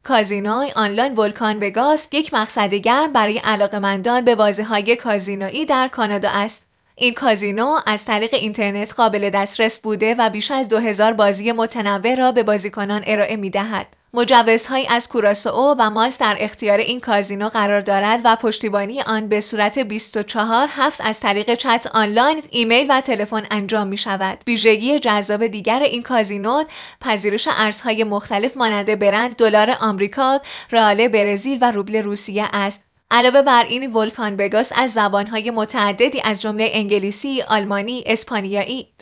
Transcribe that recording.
کازینو آنلاین ولکان وگاس یک مقصد گرم برای علاقه‌مندان به بازی‌های کازینویی در کانادا است. این کازینو از طریق اینترنت قابل دسترس بوده و بیش از 2000 بازی متنوع را به بازیکنان ارائه می‌دهد. مجوزهایی از کوراسائو و مالت در اختیار این کازینو قرار دارد و پشتیبانی آن به صورت 24/7 از طریق چت آنلاین، ایمیل و تلفن انجام می شود. ویژگی جذاب دیگر این کازینو پذیرش ارزهای مختلف مانند برند دلار آمریکا، رئال برزیل و روبل روسیه است. علاوه بر این ولکان وگاس از زبانهای متعددی از جمله انگلیسی، آلمانی، اسپانیایی،